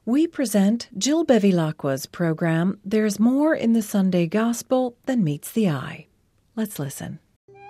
we present Jill Bevilacqua's program, There's More in the Sunday Gospel Than Meets the Eye. Let's listen.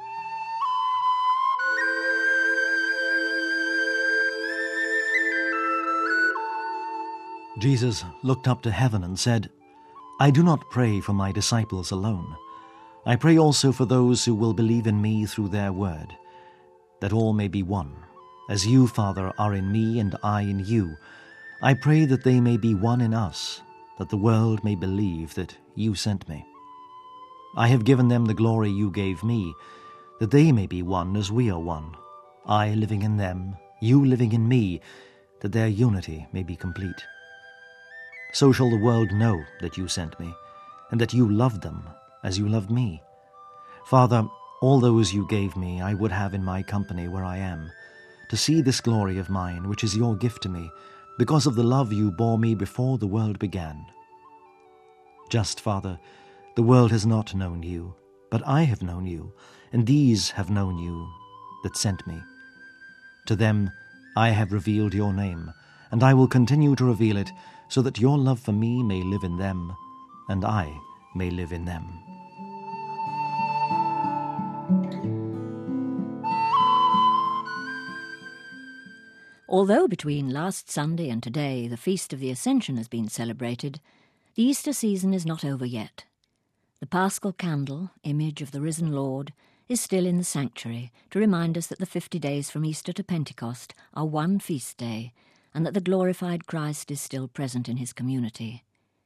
Jesus looked up to heaven and said, I do not pray for my disciples alone. I pray also for those who will believe in me through their word, that all may be one. As you, Father, are in me and I in you, I pray that they may be one in us, that the world may believe that you sent me. I have given them the glory you gave me, that they may be one as we are one, I living in them, you living in me, that their unity may be complete. So shall the world know that you sent me, and that you loved them as you loved me. Father, all those you gave me I would have in my company where I am, to see this glory of mine, which is your gift to me, because of the love you bore me before the world began. Just, Father, the world has not known you, but I have known you, and these have known you that sent me. To them I have revealed your name, and I will continue to reveal it, so that your love for me may live in them, and I may live in them. Although between last Sunday and today the Feast of the Ascension has been celebrated, the Easter season is not over yet. The Paschal candle, image of the risen Lord, is still in the sanctuary to remind us that the 50 days from Easter to Pentecost are one feast day, and that the glorified Christ is still present in his community.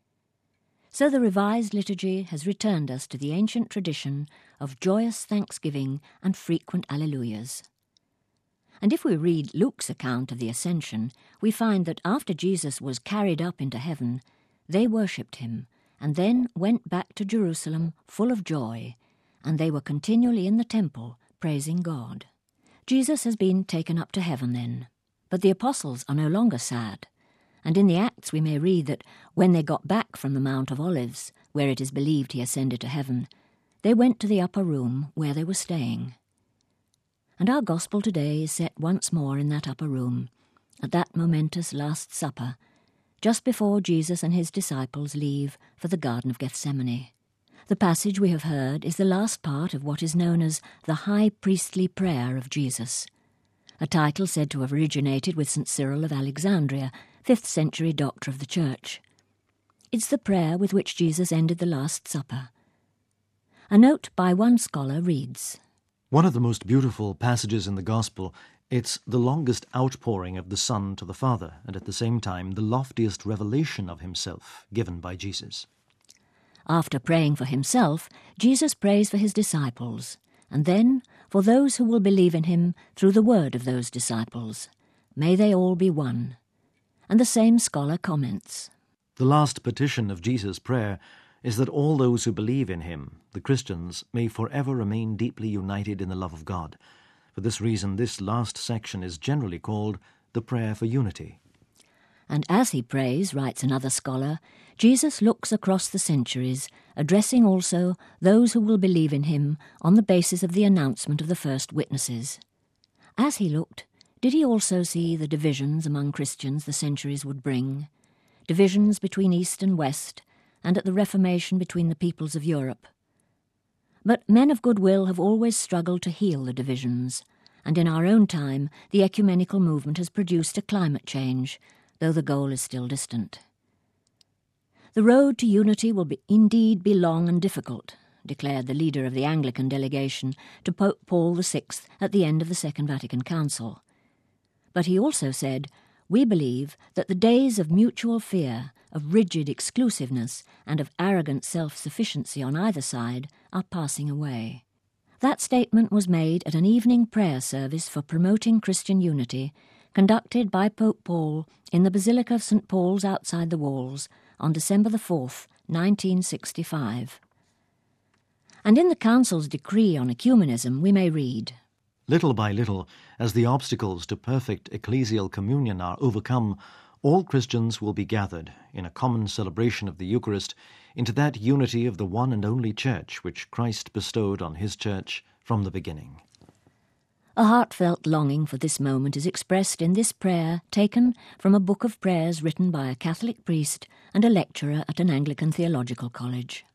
So the revised liturgy has returned us to the ancient tradition of joyous thanksgiving and frequent alleluias. And if we read Luke's account of the Ascension, we find that after Jesus was carried up into heaven, they worshipped him, and then went back to Jerusalem full of joy, and they were continually in the temple praising God. Jesus has been taken up to heaven then, but the apostles are no longer sad, and in the Acts we may read that when they got back from the Mount of Olives, where it is believed he ascended to heaven, they went to the upper room where they were staying. And our Gospel today is set once more in that upper room, at that momentous Last Supper, just before Jesus and his disciples leave for the Garden of Gethsemane. The passage we have heard is the last part of what is known as the High Priestly Prayer of Jesus, a title said to have originated with St. Cyril of Alexandria, 5th century doctor of the Church. It's the prayer with which Jesus ended the Last Supper. A note by one scholar reads, One of the most beautiful passages in the Gospel, it's the longest outpouring of the Son to the Father, and at the same time the loftiest revelation of himself given by Jesus. After praying for himself, Jesus prays for his disciples, and then for those who will believe in him through the word of those disciples. May they all be one. And the same scholar comments, The last petition of Jesus' prayer is that all those who believe in him, the Christians, may forever remain deeply united in the love of God. For this reason, this last section is generally called the prayer for unity. And as he prays, writes another scholar, Jesus looks across the centuries, addressing also those who will believe in him on the basis of the announcement of the first witnesses. As he looked, did he also see the divisions among Christians the centuries would bring? Divisions between East and West, and at the Reformation between the peoples of Europe. But men of goodwill have always struggled to heal the divisions, and in our own time the ecumenical movement has produced a climate change, though the goal is still distant. The road to unity will indeed be long and difficult, declared the leader of the Anglican delegation to Pope Paul VI at the end of the Second Vatican Council. But he also said, We believe that the days of mutual fear, of rigid exclusiveness, and of arrogant self-sufficiency on either side are passing away. That statement was made at an evening prayer service for promoting Christian unity, conducted by Pope Paul in the Basilica of St. Paul's outside the walls on December the 4th, 1965. And in the Council's decree on ecumenism we may read, Little by little, as the obstacles to perfect ecclesial communion are overcome, all Christians will be gathered, in a common celebration of the Eucharist, into that unity of the one and only Church which Christ bestowed on his Church from the beginning. A heartfelt longing for this moment is expressed in this prayer taken from a book of prayers written by a Catholic priest and a lecturer at an Anglican theological college.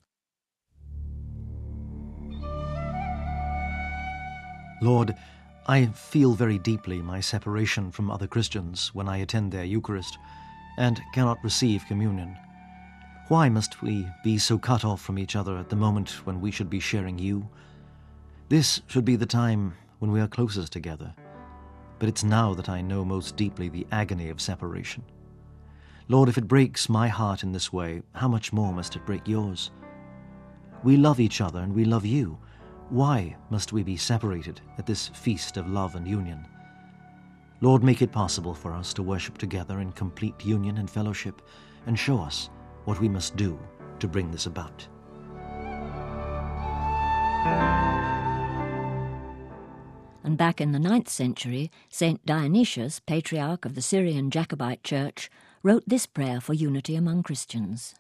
Lord, I feel very deeply my separation from other Christians when I attend their Eucharist and cannot receive communion. Why must we be so cut off from each other at the moment when we should be sharing you? This should be the time when we are closest together, but it's now that I know most deeply the agony of separation. Lord, if it breaks my heart in this way, how much more must it break yours? We love each other and we love you. Why must we be separated at this feast of love and union? Lord, make it possible for us to worship together in complete union and fellowship, and show us what we must do to bring this about. And back in the 9th century, St. Dionysius, patriarch of the Syrian Jacobite Church, wrote this prayer for unity among Christians.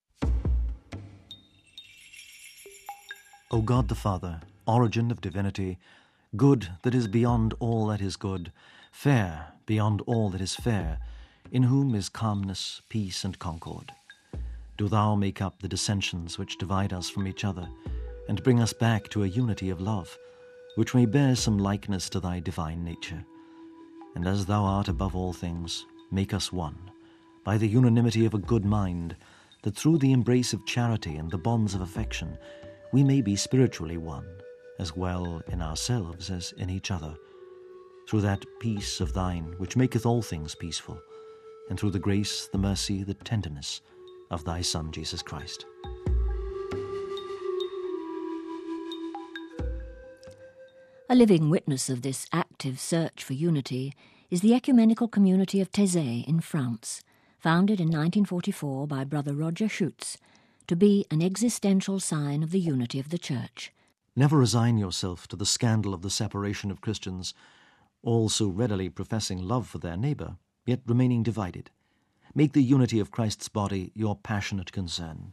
O God the Father, origin of divinity, good that is beyond all that is good, fair beyond all that is fair, in whom is calmness, peace, and concord. Do thou make up the dissensions which divide us from each other, and bring us back to a unity of love, which may bear some likeness to thy divine nature. And as thou art above all things, make us one, by the unanimity of a good mind, that through the embrace of charity and the bonds of affection, we may be spiritually one, as well in ourselves as in each other, through that peace of thine which maketh all things peaceful, and through the grace, the mercy, the tenderness of thy Son, Jesus Christ. A living witness of this active search for unity is the ecumenical community of Taizé in France, founded in 1944 by Brother Roger Schutz, to be an existential sign of the unity of the Church. Never resign yourself to the scandal of the separation of Christians, all so readily professing love for their neighbour, yet remaining divided. Make the unity of Christ's body your passionate concern.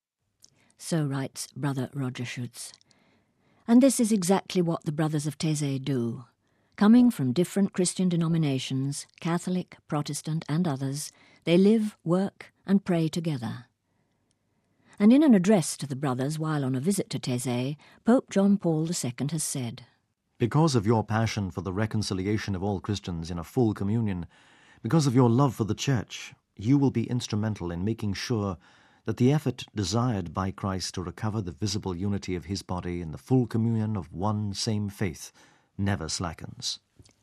So writes Brother Roger Schutz. And this is exactly what the Brothers of Taizé do. Coming from different Christian denominations, Catholic, Protestant, and others, they live, work, and pray together. And in an address to the brothers while on a visit to Taizé, Pope John Paul II has said, Because of your passion for the reconciliation of all Christians in a full communion, because of your love for the Church, you will be instrumental in making sure that the effort desired by Christ to recover the visible unity of his body in the full communion of one same faith never slackens.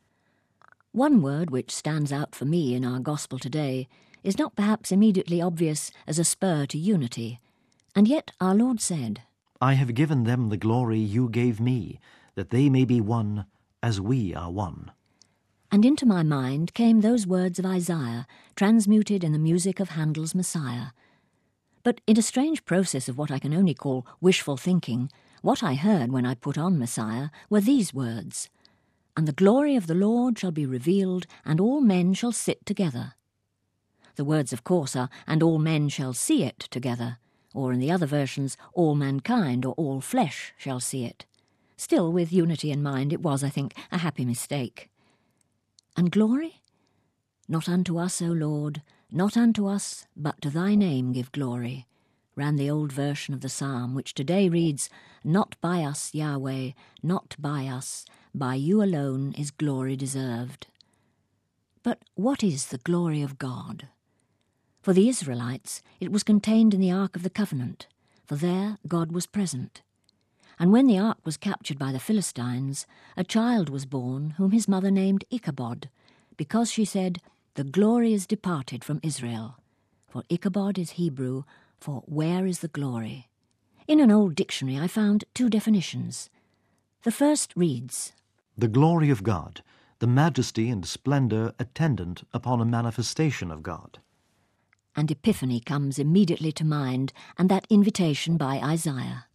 One word which stands out for me in our Gospel today is not perhaps immediately obvious as a spur to unity, and yet our Lord said, I have given them the glory you gave me, that they may be one as we are one. And into my mind came those words of Isaiah, transmuted in the music of Handel's Messiah. But in a strange process of what I can only call wishful thinking, what I heard when I put on Messiah were these words, And the glory of the Lord shall be revealed, and all men shall sit together. The words, of course, are, and all men shall see it together, or in the other versions, all mankind or all flesh shall see it. Still, with unity in mind, it was, I think, a happy mistake. And glory? Not unto us, O Lord, not unto us, but to thy name give glory, ran the old version of the psalm, which today reads, Not by us, Yahweh, not by us, by you alone is glory deserved. But what is the glory of God? For the Israelites, it was contained in the Ark of the Covenant, for there God was present. And when the ark was captured by the Philistines, a child was born whom his mother named Ichabod, because she said, The glory is departed from Israel. For Ichabod is Hebrew, for where is the glory? In an old dictionary I found two definitions. The first reads, The glory of God, the majesty and splendour attendant upon a manifestation of God. And Epiphany comes immediately to mind, and that invitation by Isaiah.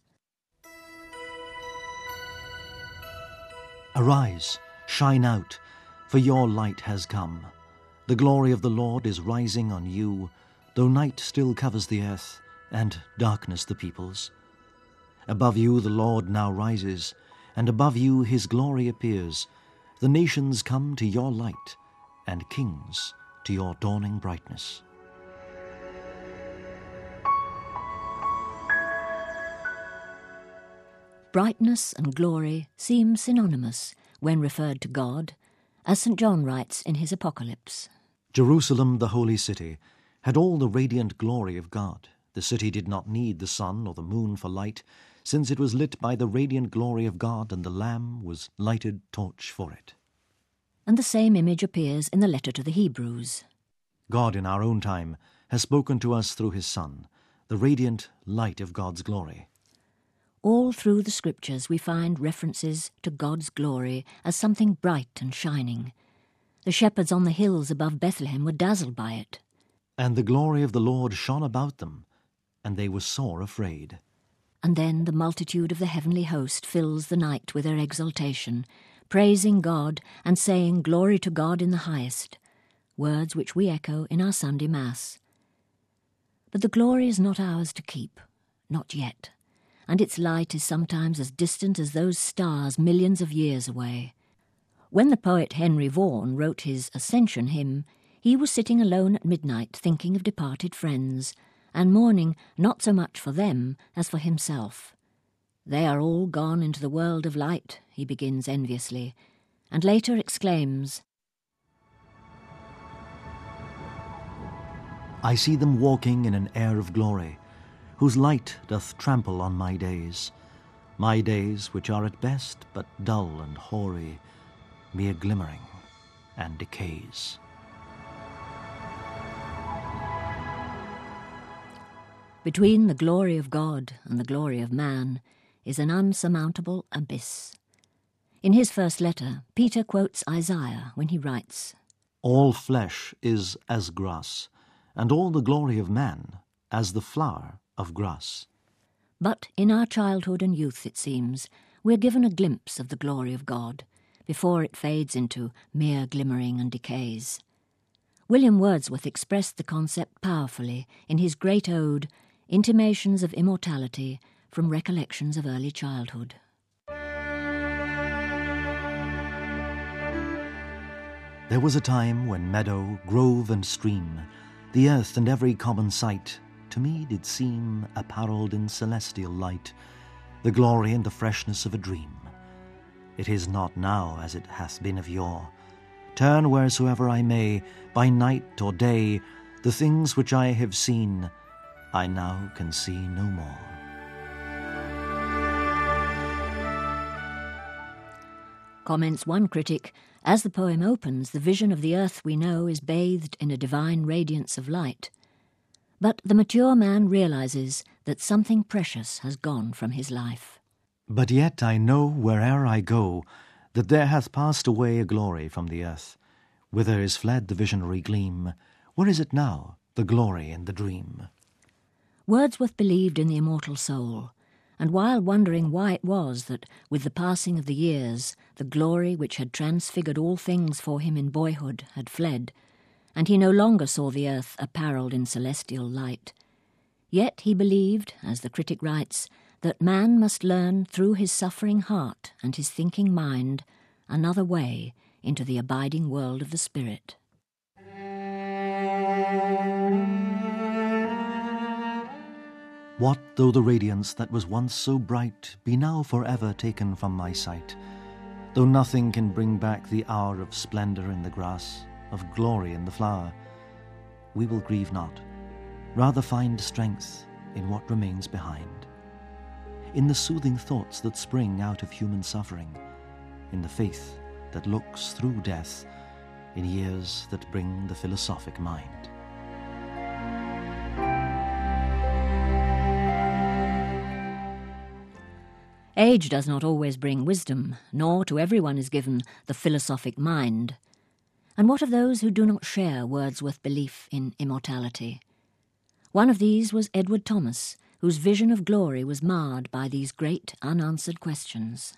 Arise, shine out, for your light has come. The glory of the Lord is rising on you, though night still covers the earth, and darkness the peoples. Above you the Lord now rises, and above you his glory appears. The nations come to your light, and kings to your dawning brightness. Brightness and glory seem synonymous when referred to God, as St. John writes in his Apocalypse. Jerusalem, the holy city, had all the radiant glory of God. The city did not need the sun or the moon for light, since it was lit by the radiant glory of God, and the Lamb was lighted torch for it. And the same image appears in the letter to the Hebrews. God in our own time has spoken to us through his Son, the radiant light of God's glory. All through the Scriptures we find references to God's glory as something bright and shining. The shepherds on the hills above Bethlehem were dazzled by it. And the glory of the Lord shone about them, and they were sore afraid. And then the multitude of the heavenly host fills the night with their exultation, praising God and saying, "Glory to God in the highest," words which we echo in our Sunday Mass. But the glory is not ours to keep, not yet, and its light is sometimes as distant as those stars millions of years away. When the poet Henry Vaughan wrote his Ascension hymn, he was sitting alone at midnight thinking of departed friends, and mourning not so much for them as for himself. "They are all gone into the world of light," he begins enviously, and later exclaims, I see them walking in an air of glory, whose light doth trample on my days which are at best but dull and hoary, mere glimmering and decays. Between the glory of God and the glory of man is an unsurmountable abyss. In his first letter, Peter quotes Isaiah when he writes, All flesh is as grass, and all the glory of man as the flower of grass. But in our childhood and youth, it seems, we're given a glimpse of the glory of God before it fades into mere glimmering and decays. William Wordsworth expressed the concept powerfully in his great ode, Intimations of Immortality from Recollections of Early Childhood. There was a time when meadow, grove, and stream, the earth and every common sight, to me did seem apparelled in celestial light, the glory and the freshness of a dream. It is not now as it hath been of yore. Turn wheresoever I may, by night or day, the things which I have seen, I now can see no more. Comments one critic, as the poem opens, the vision of the earth we know is bathed in a divine radiance of light. But the mature man realizes that something precious has gone from his life. But yet I know where'er I go, that there hath passed away a glory from the earth. Whither is fled the visionary gleam? Where is it now, the glory in the dream? Wordsworth believed in the immortal soul, and while wondering why it was that, with the passing of the years, the glory which had transfigured all things for him in boyhood had fled, and he no longer saw the earth apparelled in celestial light, yet he believed, as the critic writes, that man must learn through his suffering heart and his thinking mind another way into the abiding world of the spirit. What though the radiance that was once so bright be now forever taken from my sight, though nothing can bring back the hour of splendour in the grass, of glory in the flower, we will grieve not, rather find strength in what remains behind, in the soothing thoughts that spring out of human suffering, in the faith that looks through death, in years that bring the philosophic mind. Age does not always bring wisdom, nor to everyone is given the philosophic mind. And what of those who do not share Wordsworth's belief in immortality? One of these was Edward Thomas, whose vision of glory was marred by these great unanswered questions.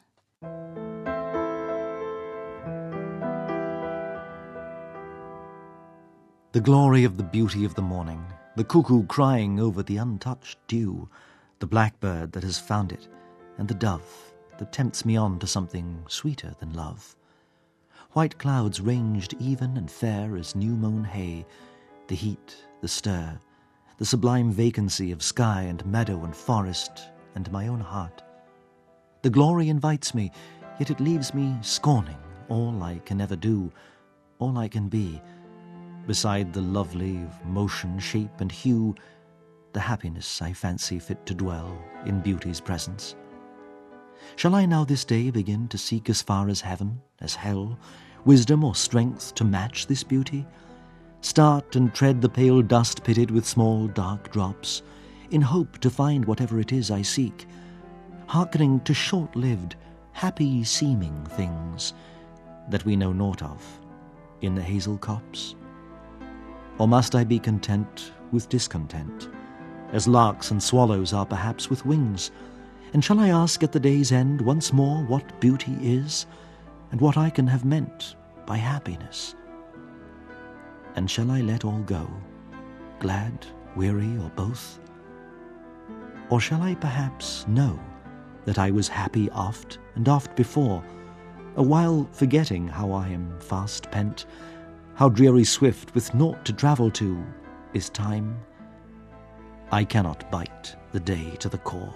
The glory of the beauty of the morning, the cuckoo crying over the untouched dew, the blackbird that has found it, and the dove that tempts me on to something sweeter than love. White clouds ranged even and fair as new-mown hay, the heat, the stir, the sublime vacancy of sky and meadow and forest and my own heart. The glory invites me, yet it leaves me scorning all I can ever do, all I can be, beside the lovely of motion, shape, and hue, the happiness I fancy fit to dwell in beauty's presence. Shall I now this day begin to seek as far as heaven, as hell, wisdom or strength to match this beauty? Start and tread the pale dust pitted with small dark drops, in hope to find whatever it is I seek, hearkening to short-lived, happy-seeming things that we know naught of in the hazel copse? Or must I be content with discontent, as larks and swallows are perhaps with wings? And shall I ask at the day's end once more what beauty is, and what I can have meant by happiness? And shall I let all go, glad, weary, or both? Or shall I perhaps know that I was happy oft and oft before, a while forgetting how I am fast pent, how dreary swift with naught to travel to is time? I cannot bite the day to the core.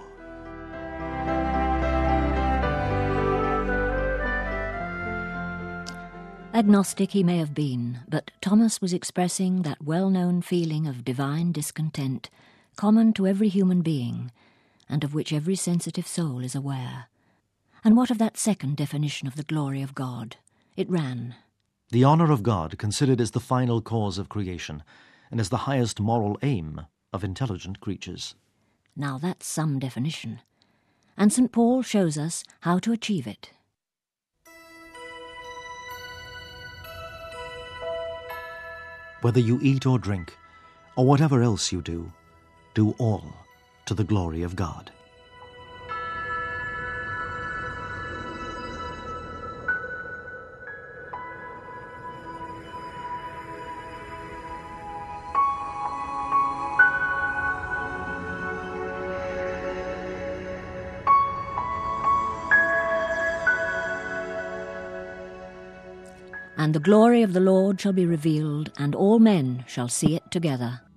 Agnostic he may have been, but Thomas was expressing that well-known feeling of divine discontent common to every human being, and of which every sensitive soul is aware. And what of that second definition of the glory of God? It ran, "The honour of God considered as the final cause of creation, and as the highest moral aim of intelligent creatures." Now that's some definition. And St. Paul shows us how to achieve it. Whether you eat or drink, or whatever else you do all to the glory of God. And the glory of the Lord shall be revealed, and all men shall see it together,